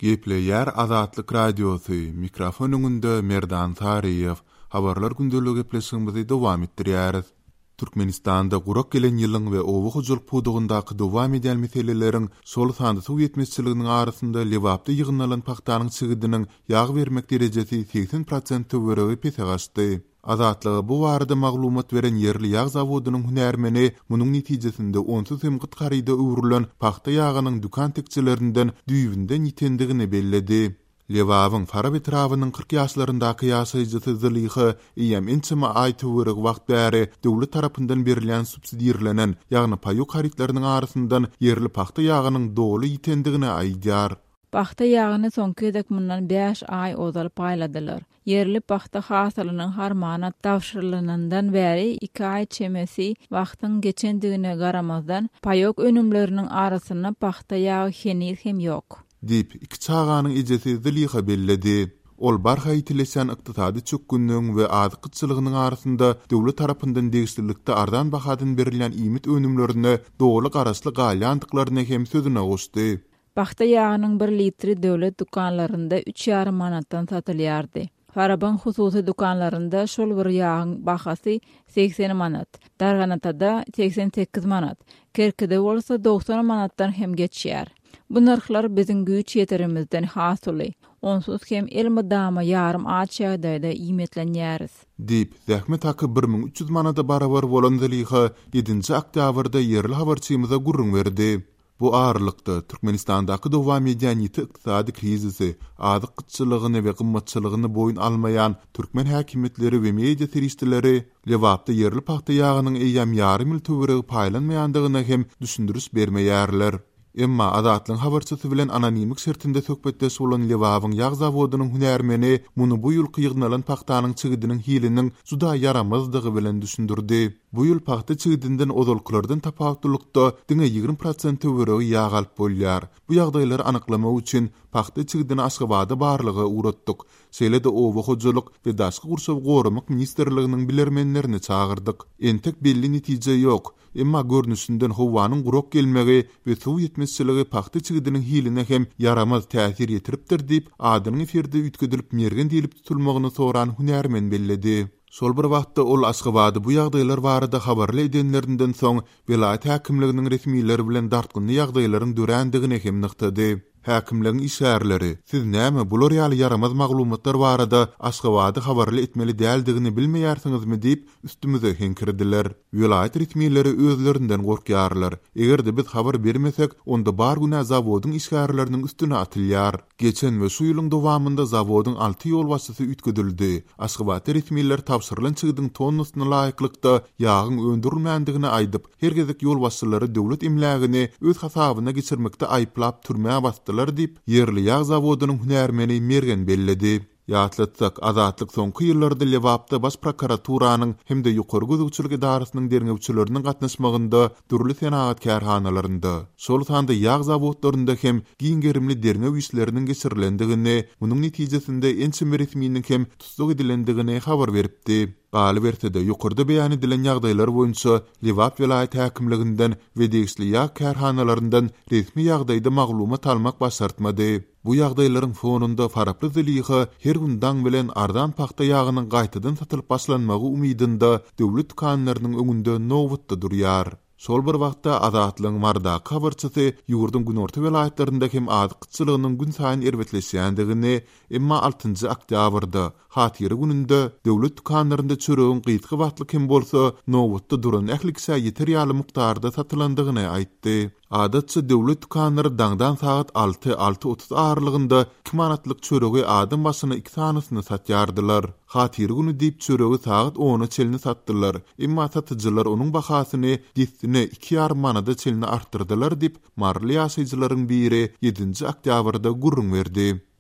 Gepleyer Azatlyk Radiosu mikrofon öňünde Merdan Tariýew habarlar gündöligi gepleşigimizi dowam etdirýäris. Türkmenistanda gurak gelen ýylyň we owy hujuluk pudugundaky dowam eden meseleleriň sol sandy suw ýetmezçiliginiň arasynda lewapda ýygnalan paxtanyň çygydynyn ýag bermek derejesi 80% töweregi pese gaçdy. Azatlygy bu barada maglumat beren yerli ýag zawodynyň hünärmeni munyň netijesinde onsuz hem gytgaryda öwrülen paxta ýagynyň dukan tekçilerinden düýbinden ýitendigini belledi. Lewawyň Farab etrawynyň 40 ýaşlaryndaky ýaşaýjy Zeliha ýem inçime aýtywyrg wagt bäri döwlet tarapyndan berilen subsidiýerlenen ýagny paýok haritlarynyň arasyndan yerli paxta ýagynyň doly ýitendigine aýdýar. Paxta ýagyny soňky edek mundan 5 aý ozalyp aýladylar. Yerli paxta hasalynyň harmana tawşyrylyndan bäri 2 aý çemesi wagtyň geçendigine garamazdan paýok önümleriniň arasyna paxta ýagy hem ýok. Dip iki çağanyň ejesi Zeliha belledi. Ol barha ýitilesen ykdysady çökgünlüğüň we azykyçylygynyň arasynda döwlet tarapyndan degişlikde ardan bahadyn berilen iýmit önümlerini doly garaşly galýandyklaryna hem sözüne goşdy. Paxta ýagynyň 1 litri döwlet dukanlarynda 3,5 manatdan satylýardy. Farabın hususy dukanlarynda şol bir ýagyň bahasy 80 manat, Darganatada 88 manat, Kerkide bolsa 90 manatdan hem geçýär. Bu narxlar biziň güýç ýeterimizden hasyly. Onsuz hem elmi dama ýarym aç ýagdaýda iýmetlenýäris. Dip zähmet haky 1300 manata barabar bolan Zeliha 7-nji oktýabrda yerli habarçymyza gurrun berdi. Bu ağırlıkta Türkmenistan'daki dowam eden ykdysady krizisi, azyk-gytçylygyny we gymmatçylygyny boyun almayan Türkmen häkimetleri we media serişdileri lewapda yerli paxta ýagynyň eýem ýarym ýyl töweregi paýlanmaýandygyna hem düşündürüş bermeýärler. Emma Azatlyň habarçysy bilen anonimik sertinde söhbetde bolan lewawyň ýag zawodynyň hünärmeni muny bu ýyl ýygnalan paxtanyň çygydynyň hiliniň juda yaramazdygy bilen düşündirdi. Bu ýyl paxta çygydynyň ozalkylardan tapawutlykda diňe 20% töweregi ýag alyp bolýar. Bu ýagdaýlary anyklamak üçin paxta çygydyny Aşgabatda barlygy uratdyk. Şeýle-de owy hujuluk we daşky gurşaw goramak ministrliginiň bilermenlerini çağırdyk. Entek belli netije ýok. Emma görnüşinden howanyň gurak gelmegi we suw ýetmezçiligi paxta çygydynyň hiline hem yaramaz täsir ýetiripdir diýip adyny eferde üýtgedilip mergen diýilip tutulmagyny soran hünärmen belledi. Şol bir wagtda ol Aşgabatda bu ýagdaýlar barada habarly edenlerinden soň vilayet häkimliginiň resmiýetleri bilen dartgynly ýagdaýlaryň dörendigine hem nyktady. Häkimligiň işgärleri, siz näme bular ýaly yaramaz maglumatlar barada Aşgabatda habarly etmeli däldigini bilmeýärsiňizmi diýip üstümize henkirdiler. Vilayet resmiýetleri özlerinden gorkýarlar. Egerde biz habar bermesek, onda bar güne zawodyň işgärleriniň üstüne atylýar. Geçen we şu ýylyň dowamında zawodyň 6 ýol başçysy üýtgedildi. Aşgabat resmiýetleri tapşyrylan çygydyň tonnusyna laýyklykda ýagyň öndürilmändigini aýdyp, her gezek ýol başçylary döwlet imlägini öz hasabyna geçirmekde aýplap türmäge bastdylar diýip yerli ýag zawodynyň hünärmeni mergen belledi. Ýatlatsak, Azatlyk soňky ýyllarda lewapda baş prokuraturanyň hem-de ýokary gözükçilik idarasynyň derňewçileriniň gatnaşmagynda türli senagat kärhanalarynda, şol sanda ýag zawodlarynda hem giňgerimli derňew işleriniň geçirilendigini, munyň netijesinde ençe resmiýetiniň hem tutsuk edilendigini habar beripdi. Galy berse-de ýokarda beýan edilen ýagdaýlar boýunça Lewap vilayet häkimliginden we degişli ýag kärhanalaryndan resmi ýagdaýda maglumat almak başartmady. Bu ýagdaýlaryň fonunda Faraply Zeliha her gündan bilen ardan paxta ýagynyň gaýtadan satylyp başlanmagy umydynda döwlet dukanlarynyň öňünde nowatda durýar. Şol bir wagtda Azatlyň marda habarçysy ýurdun günorta welaýatlarynda hem azyk-gytçylygynyň gün saýyn erwetleşýändigini, emma 6-njy oktýabrda hatyry gününde döwlet dukanlarynda çöregiň gyýtgy wagtlyk hem bolsa nowatda duran ählikse ýeterýärli mukdarda satylandygyny aýtdy. Adatça döwlet dukanlary daňdan saat 6:30 aralygynda 2 manatlyk çöregi adam başyna 2 sanysyny satýardylar. Hatyry güni diýip çöregi saat 10-a çelini satdylar. Emma satyjylar onuň bahasyny 2,5 manada çelini artdyrdylar diýip marly ýaşaýjylaryň biri 7-nji oktýabrda gurrun berdi.